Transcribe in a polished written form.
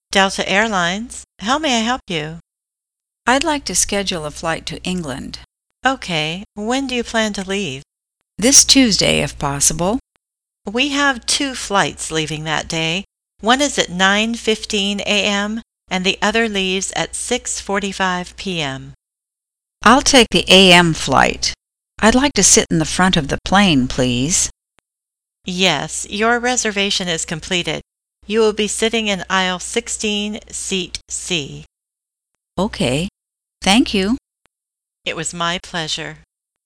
Delta Airlines. How may I help you? I'd like to schedule a flight to England. Okay, when do you plan to leave? This Tuesday, if possible. We have two flights leaving that day. One is at 9:15 a.m. and the other leaves at 6:45 p.m. I'll take the AM flight. I'd like to sit in the front of the plane, please. Yes, your reservation is completed. You will be sitting in aisle 16, seat C. Okay. Thank you. It was my pleasure.